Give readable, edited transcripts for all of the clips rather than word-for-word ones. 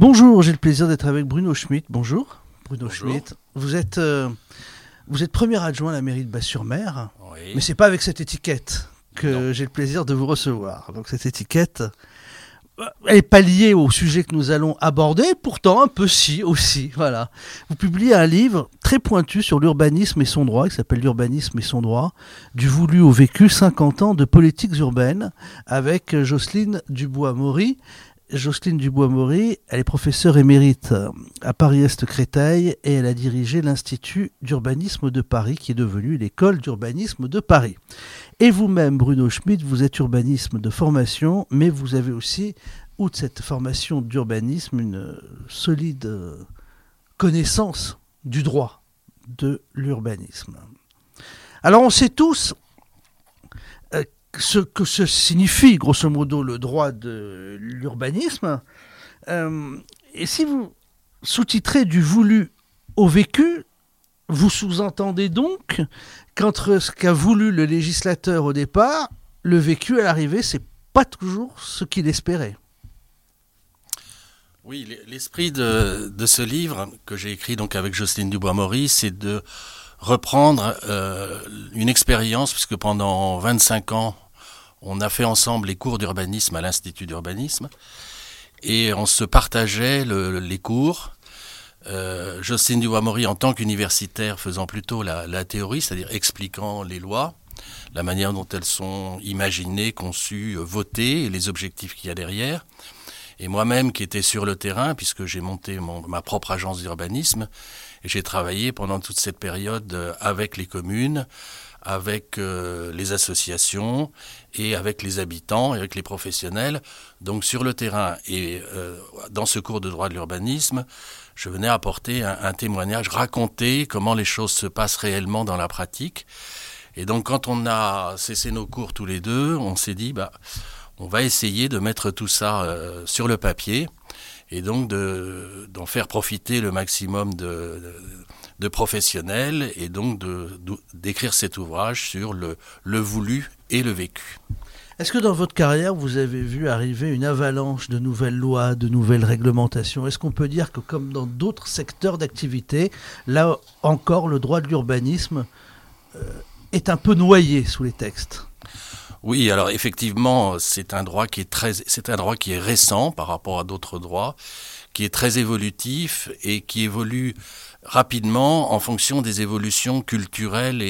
Bonjour, j'ai le plaisir d'être avec Bruno Schmitt. Bonjour, Bruno Bonjour. Schmitt. Vous êtes premier adjoint à la mairie de Bas-sur-Mer, Oui. mais c'est pas avec cette étiquette que Non. j'ai le plaisir de vous recevoir. Donc cette étiquette, elle n'est pas liée au sujet que nous allons aborder, pourtant un peu si aussi. Voilà. Vous publiez un livre très pointu sur l'urbanisme et son droit, qui s'appelle L'urbanisme et son droit, du voulu au vécu, 50 ans de politiques urbaines, avec Jocelyne Dubois-Maury. Jocelyne Dubois-Maury, elle est professeure émérite à Paris-Est-Créteil et elle a dirigé l'Institut d'urbanisme de Paris qui est devenu l'École d'urbanisme de Paris. Et vous-même, Bruno Schmitt, vous êtes urbanisme de formation, mais vous avez aussi, outre cette formation d'urbanisme, une solide connaissance du droit de l'urbanisme. Alors on sait tous ce que se signifie grosso modo le droit de l'urbanisme. Et si vous sous-titrez du voulu au vécu, vous sous-entendez donc qu'entre ce qu'a voulu le législateur au départ, le vécu à l'arrivée, c'est pas toujours ce qu'il espérait. Oui, l'esprit de ce livre que j'ai écrit donc avec Jocelyne Dubois-Maury, c'est de reprendre une expérience, puisque pendant 25 ans, on a fait ensemble les cours d'urbanisme à l'Institut d'urbanisme, et on se partageait les cours. Jocelyne Dubois-Maury en tant qu'universitaire faisant plutôt la théorie, c'est-à-dire expliquant les lois, la manière dont elles sont imaginées, conçues, votées, et les objectifs qu'il y a derrière. Et moi-même qui étais sur le terrain, puisque j'ai monté ma propre agence d'urbanisme, et j'ai travaillé pendant toute cette période avec les communes, avec les associations et avec les habitants et avec les professionnels, donc sur le terrain. Et dans ce cours de droit de l'urbanisme, je venais apporter un témoignage, raconter comment les choses se passent réellement dans la pratique. Et donc quand on a cessé nos cours tous les deux, on s'est dit, on va essayer de mettre tout ça sur le papier et donc d'en faire profiter le maximum de professionnels et donc d'écrire cet ouvrage sur le voulu et le vécu. Est-ce que dans votre carrière, vous avez vu arriver une avalanche de nouvelles lois, de nouvelles réglementations ? Est-ce qu'on peut dire que comme dans d'autres secteurs d'activité, là encore, le droit de l'urbanisme est un peu noyé sous les textes ? Oui, alors effectivement, c'est un droit qui est récent par rapport à d'autres droits, qui est très évolutif et qui évolue rapidement en fonction des évolutions culturelles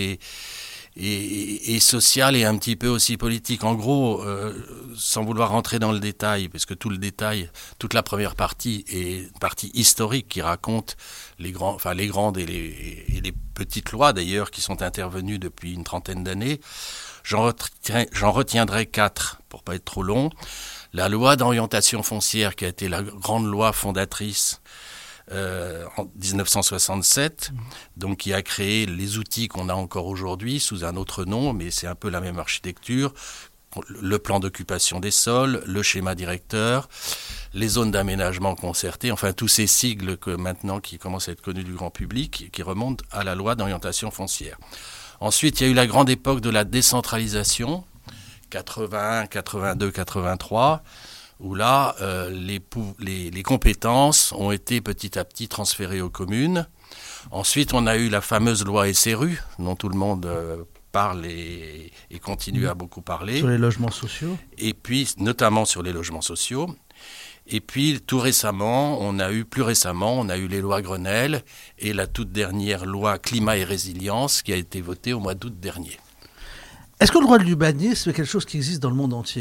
et sociales et un petit peu aussi politiques. En gros, sans vouloir rentrer dans le détail, parce que toute la première partie est une partie historique qui raconte les grandes et les petites lois d'ailleurs qui sont intervenues depuis une trentaine d'années. J'en retiendrai 4 pour pas être trop long. La loi d'orientation foncière qui a été la grande loi fondatrice en 1967, donc qui a créé les outils qu'on a encore aujourd'hui sous un autre nom, mais c'est un peu la même architecture. Le plan d'occupation des sols, le schéma directeur, les zones d'aménagement concerté, enfin tous ces sigles qui commencent à être connus du grand public, qui remontent à la loi d'orientation foncière. Ensuite, il y a eu la grande époque de la décentralisation, 81, 82, 83, où là, les compétences ont été petit à petit transférées aux communes. Ensuite, on a eu la fameuse loi SRU, dont tout le monde parle et continue à beaucoup parler. Sur les logements sociaux ? Et puis, notamment sur les logements sociaux. Et puis, plus récemment, on a eu les lois Grenelle et la toute dernière loi Climat et Résilience qui a été votée au mois d'août dernier. Est-ce que le droit de l'urbanisme est quelque chose qui existe dans le monde entier ?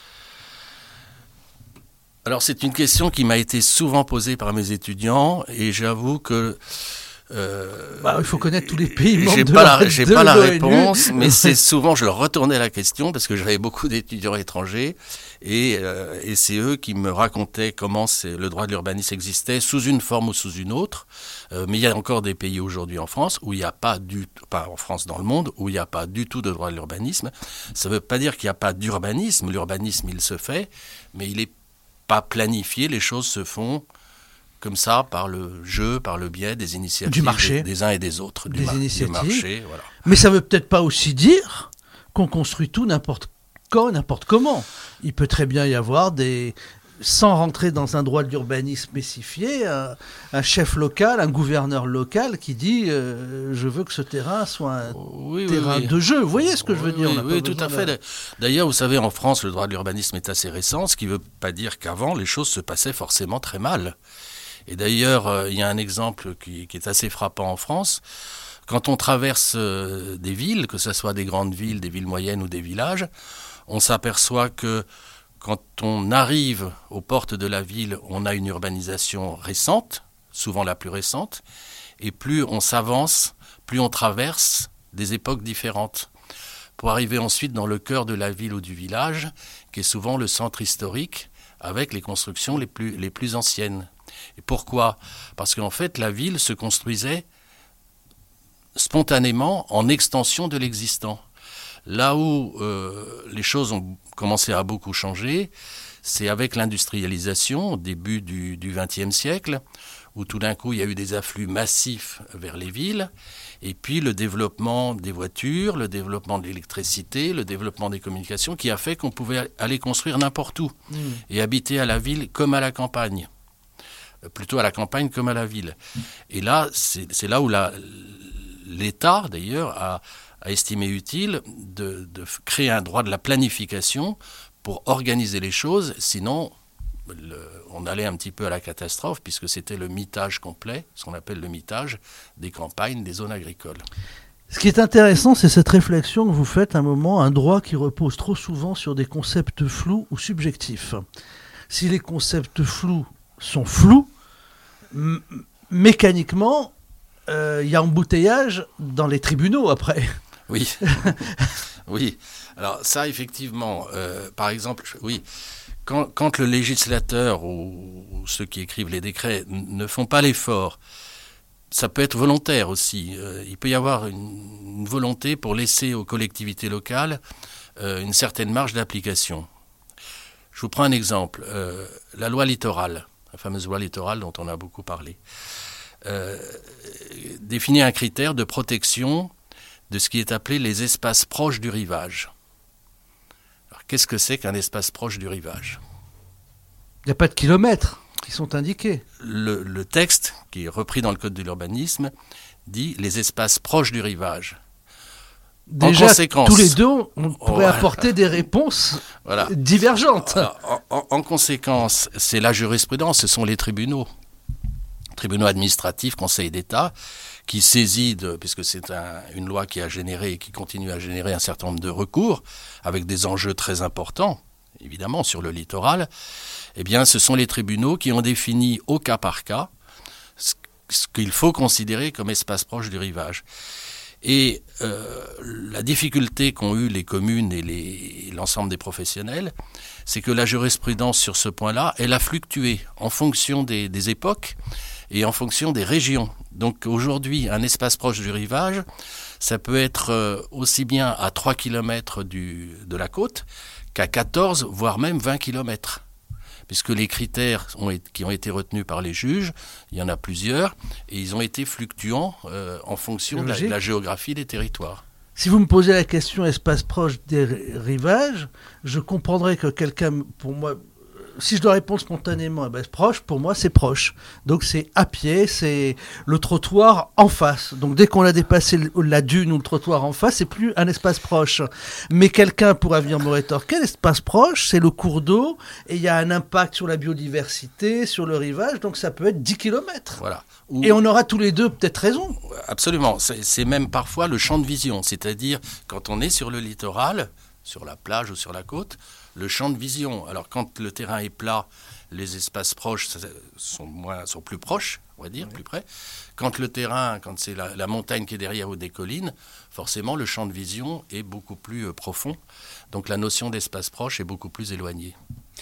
Alors, c'est une question qui m'a été souvent posée par mes étudiants et j'avoue que il faut connaître tous les pays membres j'ai pas la réponse, mais c'est souvent, je leur retournais la question parce que j'avais beaucoup d'étudiants étrangers et c'est eux qui me racontaient comment le droit de l'urbanisme existait sous une forme ou sous une autre. Mais il y a encore des pays aujourd'hui en France où il n'y a pas en France, dans le monde, où il n'y a pas du tout de droit de l'urbanisme. Ça ne veut pas dire qu'il n'y a pas d'urbanisme. L'urbanisme, il se fait, mais il n'est pas planifié. Les choses se font comme ça, par le biais des initiatives du marché. Des uns et des autres. Des initiatives. Du marché, voilà. Mais ça ne veut peut-être pas aussi dire qu'on construit tout n'importe quand, n'importe comment. Il peut très bien y avoir des sans rentrer dans un droit de l'urbanisme spécifié, un chef local, un gouverneur local qui dit je veux que ce terrain soit un terrain de jeu. Vous voyez ce que je veux dire? Oui, tout à fait. D'ailleurs, vous savez, en France, le droit de l'urbanisme est assez récent, ce qui ne veut pas dire qu'avant, les choses se passaient forcément très mal. Et d'ailleurs, il y a un exemple qui est assez frappant en France. Quand on traverse des villes, que ce soit des grandes villes, des villes moyennes ou des villages, on s'aperçoit que quand on arrive aux portes de la ville, on a une urbanisation récente, souvent la plus récente, et plus on s'avance, plus on traverse des époques différentes, pour arriver ensuite dans le cœur de la ville ou du village, qui est souvent le centre historique, avec les constructions les plus anciennes. Et pourquoi ? Parce qu'en fait, la ville se construisait spontanément en extension de l'existant. Là où les choses ont commencé à beaucoup changer, c'est avec l'industrialisation au début du XXe siècle, où tout d'un coup il y a eu des afflux massifs vers les villes, et puis le développement des voitures, le développement de l'électricité, le développement des communications, qui a fait qu'on pouvait aller construire n'importe où, et habiter à la ville comme à la campagne. Plutôt à la campagne comme à la ville. Et là, c'est là où l'État, d'ailleurs, a estimé utile de créer un droit de la planification pour organiser les choses, sinon on allait un petit peu à la catastrophe, puisque c'était le mitage complet, ce qu'on appelle le mitage des campagnes, des zones agricoles. Ce qui est intéressant, c'est cette réflexion que vous faites à un moment, un droit qui repose trop souvent sur des concepts flous ou subjectifs. Si les concepts flous sont flous, mécaniquement, il y a embouteillage dans les tribunaux après. Oui, oui. Alors ça, effectivement, par exemple, oui, quand le législateur ou ceux qui écrivent les décrets ne font pas l'effort, ça peut être volontaire aussi. Il peut y avoir une volonté pour laisser aux collectivités locales une certaine marge d'application. Je vous prends un exemple. La loi littorale, la fameuse loi littorale dont on a beaucoup parlé, définit un critère de protection de ce qui est appelé les espaces proches du rivage. Alors, qu'est-ce que c'est qu'un espace proche du rivage ? Il n'y a pas de kilomètres qui sont indiqués. Le texte, qui est repris dans le Code de l'urbanisme, dit les espaces proches du rivage. Déjà, tous les deux, on pourrait apporter des réponses divergentes. Alors, en conséquence, c'est la jurisprudence, ce sont les tribunaux administratifs, Conseil d'État, qui saisit, puisque c'est une loi qui a généré et qui continue à générer un certain nombre de recours, avec des enjeux très importants, évidemment, sur le littoral, eh bien, ce sont les tribunaux qui ont défini au cas par cas ce qu'il faut considérer comme espace proche du rivage. Et la difficulté qu'ont eu les communes et l'ensemble des professionnels, c'est que la jurisprudence sur ce point-là, elle a fluctué en fonction des époques et en fonction des régions. Donc aujourd'hui, un espace proche du rivage, ça peut être aussi bien à 3 km de la côte qu'à 14, voire même 20 km. Puisque les critères qui ont été retenus par les juges, il y en a plusieurs, et ils ont été fluctuants en fonction de la géographie des territoires. Si vous me posez la question espace proche des rivages, je comprendrais que quelqu'un, pour moi, si je dois répondre spontanément, proche, pour moi, c'est proche. Donc c'est à pied, c'est le trottoir en face. Donc dès qu'on a dépassé la dune ou le trottoir en face, c'est plus un espace proche. Mais quelqu'un pourra venir me rétorquer, l'espace proche, c'est le cours d'eau, et il y a un impact sur la biodiversité, sur le rivage, donc ça peut être 10 km. Voilà. Et on aura tous les deux peut-être raison. Absolument. C'est même parfois le champ de vision. C'est-à-dire, quand on est sur le littoral, sur la plage ou sur la côte, le champ de vision. Alors quand le terrain est plat, les espaces proches sont plus proches, on va dire, plus près. Quand c'est la montagne qui est derrière ou des collines, forcément le champ de vision est beaucoup plus profond. Donc la notion d'espace proche est beaucoup plus éloignée.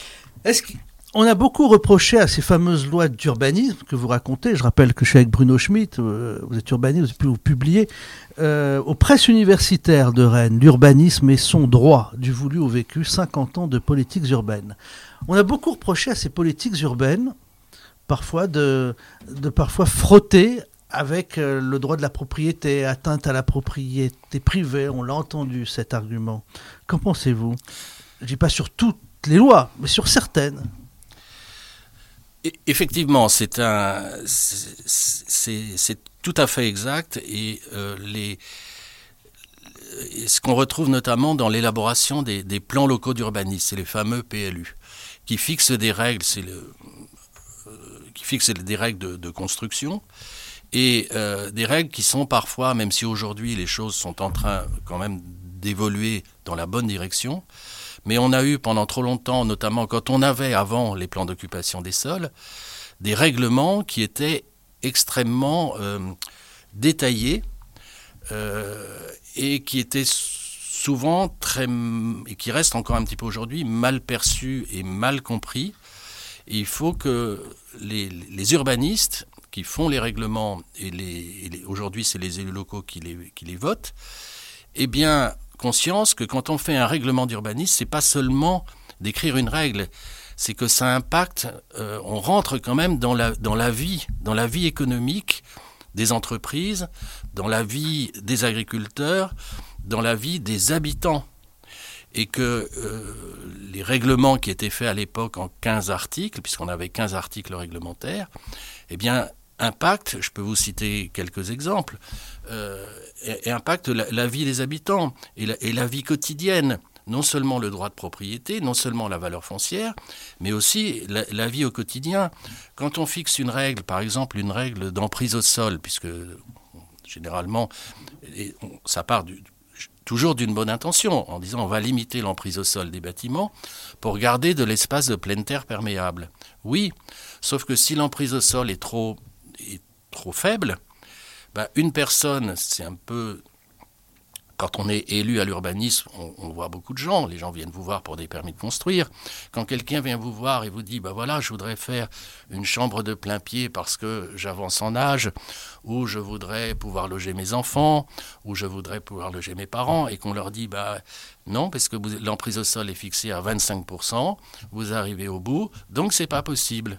On a beaucoup reproché à ces fameuses lois d'urbanisme que vous racontez. Je rappelle que je suis avec Bruno Schmitt, vous êtes urbaniste, vous publiez aux presses universitaires de Rennes, l'urbanisme et son droit, du voulu au vécu, 50 ans de politiques urbaines. On a beaucoup reproché à ces politiques urbaines, parfois de parfois frotter avec le droit de la propriété, atteinte à la propriété privée. On l'a entendu, cet argument. Qu'en pensez-vous ? Je ne dis pas sur toutes les lois, mais sur certaines. Effectivement, c'est tout à fait exact et ce qu'on retrouve notamment dans l'élaboration des plans locaux d'urbanisme, c'est les fameux PLU, qui fixent des règles, des règles de construction et des règles qui sont parfois, même si aujourd'hui les choses sont en train quand même d'évoluer dans la bonne direction, mais on a eu pendant trop longtemps, notamment quand on avait avant les plans d'occupation des sols, des règlements qui étaient extrêmement détaillés et qui étaient souvent et qui restent encore un petit peu aujourd'hui, mal perçus et mal compris. Et il faut que les urbanistes qui font les règlements, aujourd'hui c'est les élus locaux qui les votent, aient bien conscience que quand on fait un règlement d'urbanisme, c'est pas seulement d'écrire une règle, c'est que ça impacte, on rentre quand même dans la vie économique des entreprises, dans la vie des agriculteurs, dans la vie des habitants. Et que les règlements qui étaient faits à l'époque en 15 articles, puisqu'on avait 15 articles réglementaires, eh bien, impactent, je peux vous citer quelques exemples, et impactent la vie des habitants et la vie quotidienne. Non seulement le droit de propriété, non seulement la valeur foncière, mais aussi la vie au quotidien. Quand on fixe une règle, par exemple une règle d'emprise au sol, puisque généralement ça part toujours d'une bonne intention, en disant on va limiter l'emprise au sol des bâtiments pour garder de l'espace de pleine terre perméable. Oui, sauf que si l'emprise au sol est trop faible, une personne, c'est un peu... Quand on est élu à l'urbanisme, on voit beaucoup de gens. Les gens viennent vous voir pour des permis de construire. Quand quelqu'un vient vous voir et vous dit voilà, je voudrais faire une chambre de plein pied parce que j'avance en âge, ou je voudrais pouvoir loger mes enfants, ou je voudrais pouvoir loger mes parents, et qu'on leur dit non, parce que l'emprise au sol est fixée à 25%, vous arrivez au bout, donc c'est pas possible.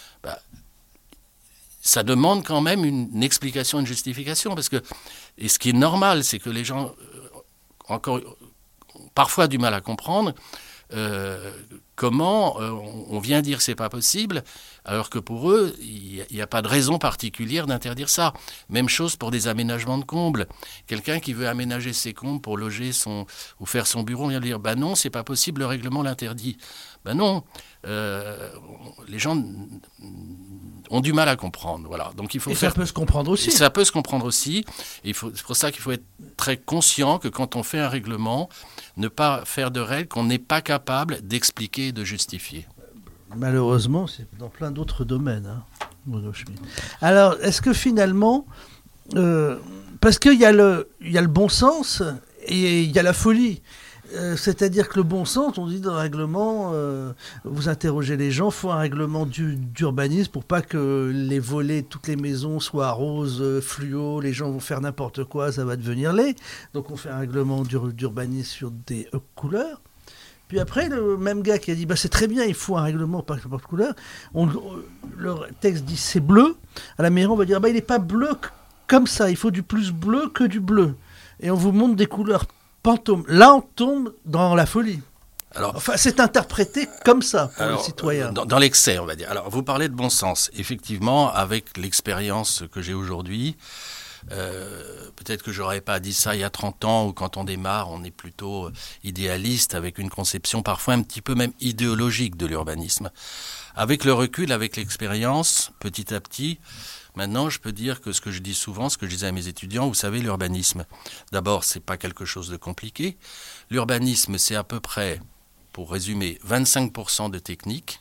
Ça demande quand même une explication, une justification, et ce qui est normal, c'est que les gens encore parfois du mal à comprendre comment on vient dire que c'est pas possible, alors que pour eux, il n'y a pas de raison particulière d'interdire ça. Même chose pour des aménagements de combles. Quelqu'un qui veut aménager ses combles pour loger ou faire son bureau, vient dire non, c'est pas possible, le règlement l'interdit. Non, les gens ont du mal à comprendre. Voilà. Donc, ça peut se comprendre aussi. Ça peut se comprendre aussi. C'est pour ça qu'il faut être très conscient que quand on fait un règlement, ne pas faire de règles qu'on n'est pas capable d'expliquer et de justifier. Malheureusement, c'est dans plein d'autres domaines. Alors, est-ce que finalement, parce qu'il y a le bon sens et il y a la folie. C'est-à-dire que le bon sens, on dit dans le règlement, vous interrogez les gens, il faut un règlement d'urbanisme pour pas que les volets, toutes les maisons soient roses, fluo, les gens vont faire n'importe quoi, ça va devenir laid. Donc on fait un règlement d'urbanisme sur des couleurs. Puis après, le même gars qui a dit c'est très bien, il faut un règlement par couleur, le texte dit c'est bleu, à la mairie on va dire il n'est pas bleu comme ça, il faut du plus bleu que du bleu. Et on vous montre des couleurs Pantôme. Là, on tombe dans la folie. Alors, c'est interprété comme ça pour les citoyens. Dans l'excès, on va dire. Alors, vous parlez de bon sens. Effectivement, avec l'expérience que j'ai aujourd'hui, peut-être que j'aurais pas dit ça il y a 30 ans, ou quand on démarre, on est plutôt idéaliste, avec une conception parfois un petit peu même idéologique de l'urbanisme. Avec le recul, avec l'expérience, petit à petit, maintenant, je peux dire que ce que je dis souvent, ce que je disais à mes étudiants, vous savez, l'urbanisme, d'abord, c'est pas quelque chose de compliqué. L'urbanisme, c'est à peu près, pour résumer, 25% de technique,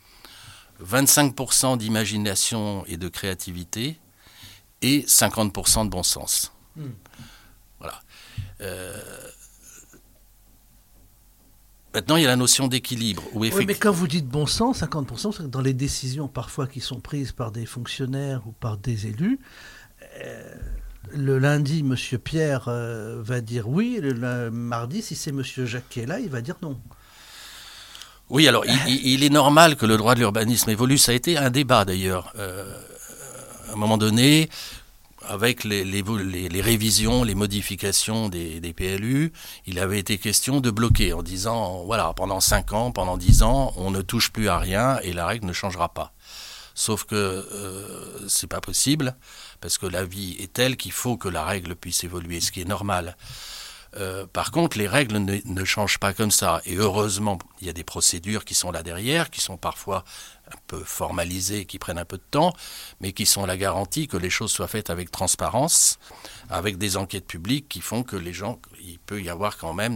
25% d'imagination et de créativité, et 50% de bon sens. Voilà. Maintenant, il y a la notion d'équilibre. Oui, mais quand vous dites bon sens, 50%, c'est que dans les décisions parfois qui sont prises par des fonctionnaires ou par des élus, le lundi, M. Pierre va dire oui, et le mardi, si c'est M. Jacques qui est là, il va dire non. Oui, alors il est normal que le droit de l'urbanisme évolue. Ça a été un débat d'ailleurs. À un moment donné, avec les révisions, les modifications des PLU, il avait été question de bloquer en disant, voilà, pendant 5 ans, pendant 10 ans, on ne touche plus à rien et la règle ne changera pas. Sauf que c'est pas possible, parce que la vie est telle qu'il faut que la règle puisse évoluer, ce qui est normal. Par contre, les règles ne changent pas comme ça. Et heureusement, il y a des procédures qui sont là derrière, qui sont parfois un peu formalisées, qui prennent un peu de temps, mais qui sont la garantie que les choses soient faites avec transparence, avec des enquêtes publiques qui font que les gens, il peut y avoir quand même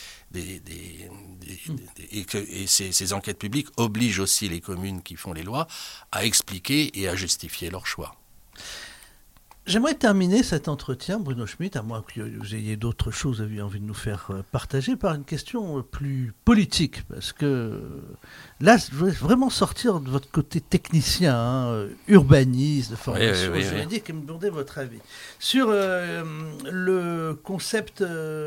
et ces enquêtes publiques obligent aussi les communes qui font les lois à expliquer et à justifier leurs choix. J'aimerais terminer cet entretien, Bruno Schmitt, à moins que vous ayez d'autres choses à envie de nous faire partager, par une question plus politique. Parce que là, je voudrais vraiment sortir de votre côté technicien, urbaniste, de formation juridique, et me demander votre avis. Sur le concept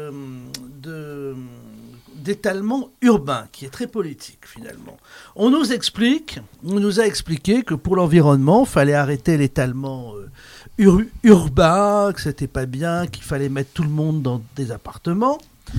d'étalement urbain, qui est très politique finalement. On nous a expliqué que pour l'environnement, il fallait arrêter l'étalement urbain, que c'était pas bien, qu'il fallait mettre tout le monde dans des appartements,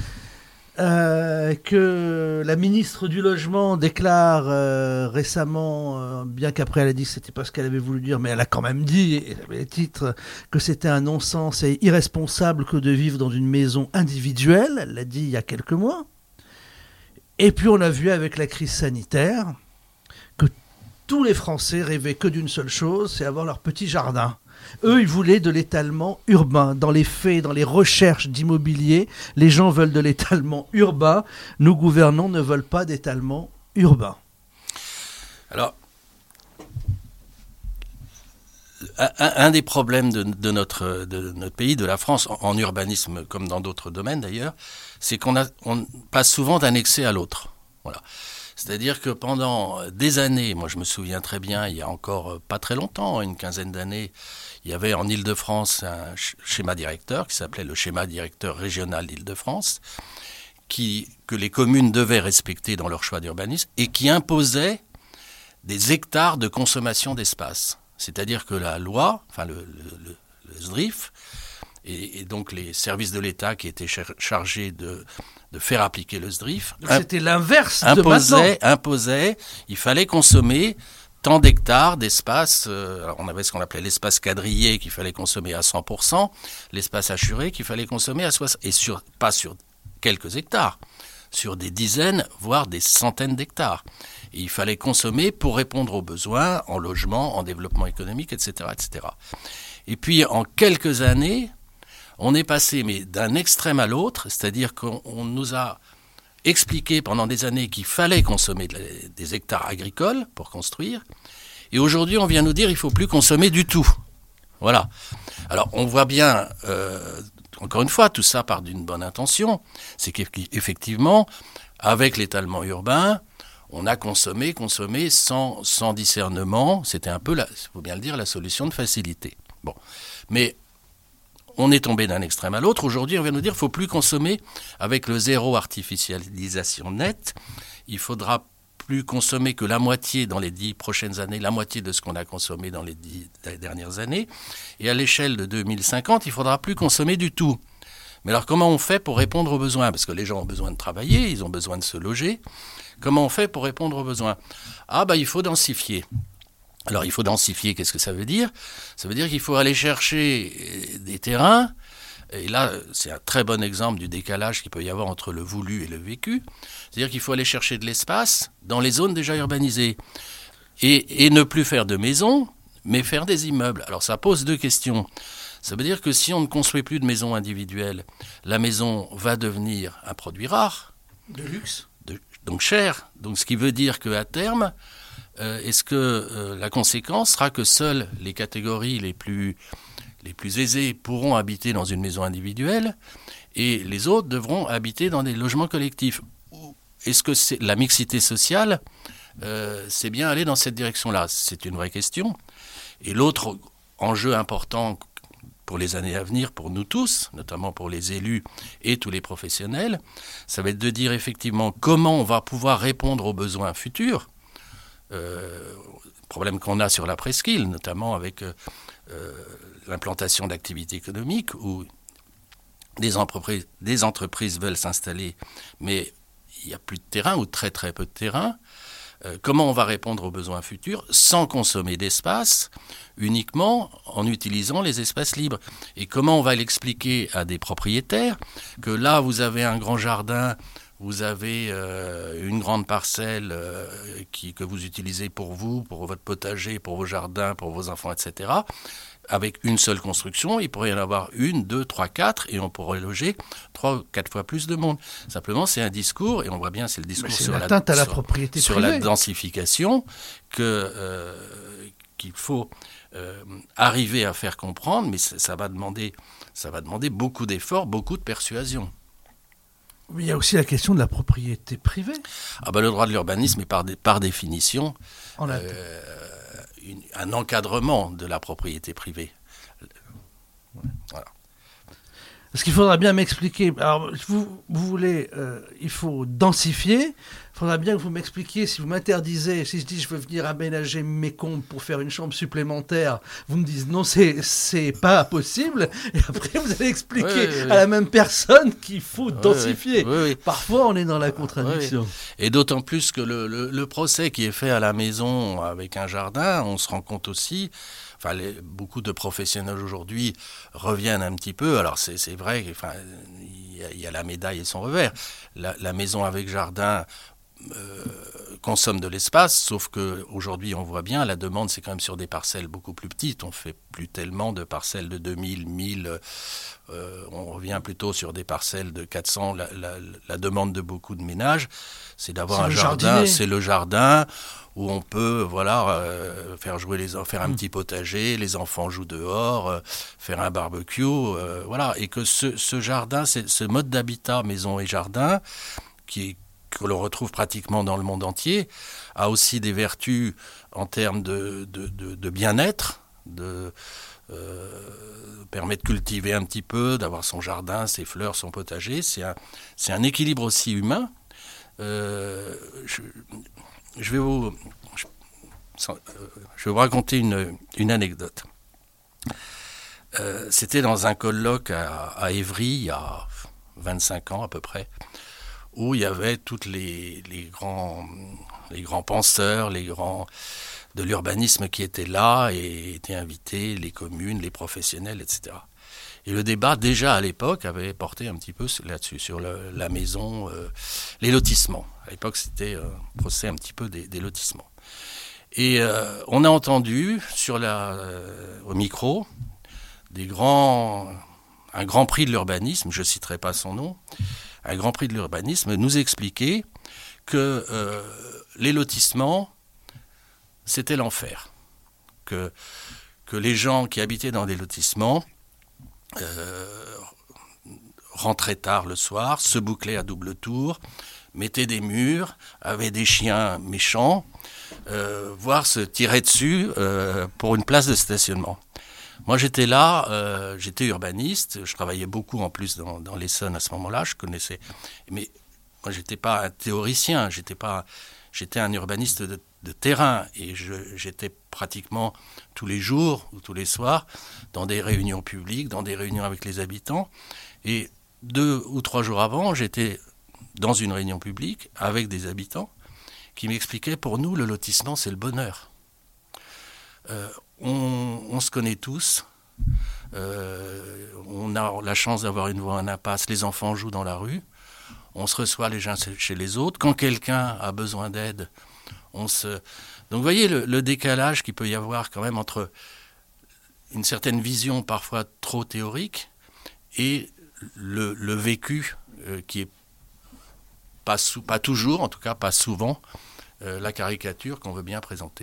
que la ministre du Logement déclare récemment, bien qu'après elle a dit que c'était pas ce qu'elle avait voulu dire, mais elle a quand même dit, et elle avait les titres, que c'était un non-sens et irresponsable que de vivre dans une maison individuelle, elle l'a dit il y a quelques mois. Et puis on a vu avec la crise sanitaire que tous les Français rêvaient que d'une seule chose, c'est avoir leur petit jardin. Eux, ils voulaient de l'étalement urbain. Dans les faits, dans les recherches d'immobilier, les gens veulent de l'étalement urbain. Nos gouvernants ne veulent pas d'étalement urbain. Alors, un des problèmes de notre pays, de la France, en urbanisme comme dans d'autres domaines d'ailleurs, c'est qu'on passe souvent d'un excès à l'autre. Voilà. C'est-à-dire que pendant des années, moi je me souviens très bien, il y a encore pas très longtemps, une quinzaine d'années, il y avait en Île-de-France un schéma directeur qui s'appelait le schéma directeur régional d'Île-de-France, que les communes devaient respecter dans leur choix d'urbanisme et qui imposait des hectares de consommation d'espace. C'est-à-dire que la loi, enfin le SDRIF, et donc les services de l'État qui étaient chargés de faire appliquer le SDRIF. C'était l'inverse de maintenant. Imposait, il fallait consommer tant d'hectares d'espace. On avait ce qu'on appelait l'espace quadrillé qu'il fallait consommer à 100%, l'espace assuré qu'il fallait consommer à 60%, et pas sur quelques hectares, sur des dizaines, voire des centaines d'hectares. Et il fallait consommer pour répondre aux besoins en logement, en développement économique, etc., etc. Et puis en quelques années, on est passé d'un extrême à l'autre, c'est-à-dire qu'on nous a expliqué pendant des années qu'il fallait consommer des hectares agricoles pour construire, et aujourd'hui on vient nous dire qu'il ne faut plus consommer du tout. Voilà. Alors on voit bien, encore une fois, tout ça part d'une bonne intention, c'est qu'effectivement, avec l'étalement urbain, on a consommé sans discernement, c'était un peu, il faut bien le dire, la solution de facilité. Bon, mais on est tombé d'un extrême à l'autre. Aujourd'hui, on vient nous dire qu'il ne faut plus consommer avec le zéro artificialisation nette. Il faudra plus consommer que la moitié dans les 10 prochaines années, la moitié de ce qu'on a consommé dans les 10 dernières années. Et à l'échelle de 2050, il ne faudra plus consommer du tout. Mais alors, comment on fait pour répondre aux besoins ? Parce que les gens ont besoin de travailler, ils ont besoin de se loger. Comment on fait pour répondre aux besoins ? Il faut densifier. Alors, il faut densifier, qu'est-ce que ça veut dire ? Ça veut dire qu'il faut aller chercher des terrains, et là, c'est un très bon exemple du décalage qu'il peut y avoir entre le voulu et le vécu. C'est-à-dire qu'il faut aller chercher de l'espace dans les zones déjà urbanisées, et ne plus faire de maisons, mais faire des immeubles. Alors, ça pose deux questions. Ça veut dire que si on ne construit plus de maisons individuelles, la maison va devenir un produit rare. De luxe. Donc cher. Donc, ce qui veut dire qu'à terme, est-ce que la conséquence sera que seules les catégories les plus aisées pourront habiter dans une maison individuelle et les autres devront habiter dans des logements collectifs ? Est-ce que la mixité sociale, c'est bien aller dans cette direction-là ? C'est une vraie question. Et l'autre enjeu important pour les années à venir, pour nous tous, notamment pour les élus et tous les professionnels, ça va être de dire effectivement comment on va pouvoir répondre aux besoins futurs. Problème qu'on a sur la presqu'île, notamment avec l'implantation d'activités économiques où des entreprises veulent s'installer, mais il n'y a plus de terrain ou très très peu de terrain. comment on va répondre aux besoins futurs sans consommer d'espace, uniquement en utilisant les espaces libres. Et comment on va l'expliquer à des propriétaires que là, vous avez un grand jardin, vous avez une grande parcelle que vous utilisez pour vous, pour votre potager, pour vos jardins, pour vos enfants, etc. Avec une seule construction, il pourrait y en avoir 1, 2, 3, 4, et on pourrait loger 3 ou 4 fois plus de monde. Simplement, c'est un discours, et on voit bien, c'est le discours sur la densification qu'il faut arriver à faire comprendre, mais ça va demander beaucoup d'efforts, beaucoup de persuasion. Il y a aussi la question de la propriété privée. Le droit de l'urbanisme est par définition un encadrement de la propriété privée. Voilà. Parce qu'il faudra bien m'expliquer. Alors, vous voulez, il faut densifier. Il faudra bien que vous m'expliquiez, si vous m'interdisez, si je dis je veux venir aménager mes combles pour faire une chambre supplémentaire, vous me dites non, c'est pas possible. Et après, vous allez expliquer à la même personne qu'il faut densifier. Oui. Parfois, on est dans la contradiction. Et d'autant plus que le procès qui est fait à la maison avec un jardin, on se rend compte aussi. Enfin, beaucoup de professionnels aujourd'hui reviennent un petit peu. Alors, c'est vrai qu'il y a la médaille et son revers. La maison avec jardin consomme de l'espace, sauf qu'aujourd'hui, on voit bien, la demande, c'est quand même sur des parcelles beaucoup plus petites. On ne fait plus tellement de parcelles de 2000, 1000. On revient plutôt sur des parcelles de 400. La demande de beaucoup de ménages, c'est d'avoir un jardin. C'est le jardin où on peut faire un petit potager, les enfants jouent dehors, faire un barbecue, et que ce jardin, ce mode d'habitat maison et jardin que l'on retrouve pratiquement dans le monde entier, a aussi des vertus en termes de bien-être, permet de cultiver un petit peu, d'avoir son jardin, ses fleurs, son potager. C'est un équilibre aussi humain. Je vais vous raconter une anecdote. C'était dans un colloque à Évry, il y a 25 ans à peu près, où il y avait tous les grands penseurs, les grands de l'urbanisme qui étaient là et étaient invités, les communes, les professionnels, etc. Et le débat, déjà à l'époque, avait porté un petit peu là-dessus, sur la maison, les lotissements. À l'époque, c'était un procès un petit peu des lotissements. Et on a entendu au micro un grand prix de l'urbanisme, je ne citerai pas son nom, un grand prix de l'urbanisme nous expliquer que les lotissements, c'était l'enfer. Que les gens qui habitaient dans des lotissements rentraient tard le soir, se bouclaient à double tour, mettaient des murs, avaient des chiens méchants, voire se tiraient dessus pour une place de stationnement. Moi, j'étais là, j'étais urbaniste, je travaillais beaucoup en plus dans l'Essonne à ce moment-là, je connaissais. Mais moi, j'étais pas un théoricien, j'étais un urbaniste de terrain et j'étais pratiquement tous les jours ou tous les soirs dans des réunions publiques, dans des réunions avec les habitants. Et 2 ou 3 jours avant, j'étais dans une réunion publique avec des habitants qui m'expliquaient, pour nous, le lotissement, c'est le bonheur. On se connaît tous, on a la chance d'avoir une voie, un impasse, les enfants jouent dans la rue, on se reçoit les uns chez les autres. Quand quelqu'un a besoin d'aide, Donc vous voyez le décalage qu'il peut y avoir quand même entre une certaine vision parfois trop théorique et le vécu qui est pas toujours, en tout cas pas souvent, la caricature qu'on veut bien présenter.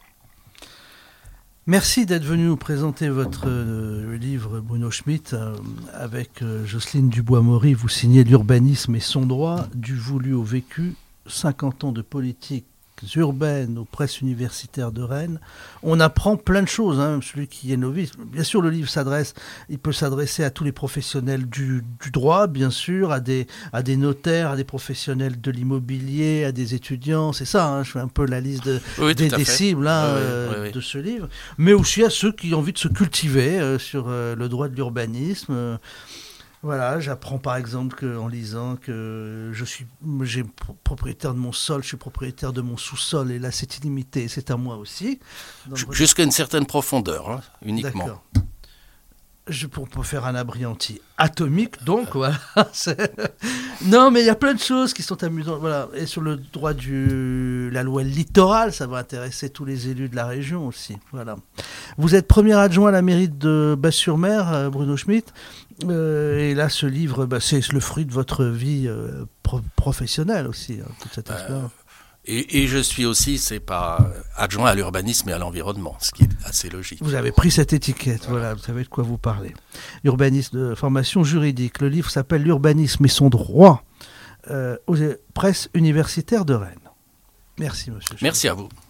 Merci d'être venu nous présenter votre livre, Bruno Schmitt, avec Jocelyne Dubois-Maury. Vous signez L'urbanisme et son droit, du voulu au vécu, 50 ans de politique urbaine aux presses universitaires de Rennes. On apprend plein de choses, même celui qui est novice. Bien sûr, le livre il peut s'adresser à tous les professionnels du droit, bien sûr, à des notaires, à des professionnels de l'immobilier, à des étudiants. C'est ça, je fais un peu la liste des cibles de ce livre. Mais aussi à ceux qui ont envie de se cultiver sur le droit de l'urbanisme. Voilà, j'apprends par exemple en lisant que j'ai propriétaire de mon sol, je suis propriétaire de mon sous-sol, et là c'est illimité, c'est à moi aussi. Jusqu'à une certaine profondeur, hein, uniquement. D'accord. Pour faire un abri anti-atomique, donc voilà. Non, mais il y a plein de choses qui sont amusantes. Voilà. Et sur le droit la loi littorale, ça va intéresser tous les élus de la région aussi. Voilà. Vous êtes premier adjoint à la mairie de Basse-sur-Mer, Bruno Schmitt. Et là, ce livre, c'est le fruit de votre vie professionnelle aussi, hein, toute cette expérience. Et je suis aussi, c'est pas adjoint à l'urbanisme et à l'environnement, ce qui est assez logique. Vous avez pris cette étiquette, voilà, vous savez de quoi vous parlez. Urbanisme de formation juridique. Le livre s'appelle L'urbanisme et son droit aux presses universitaires de Rennes. Merci, monsieur. Merci à vous.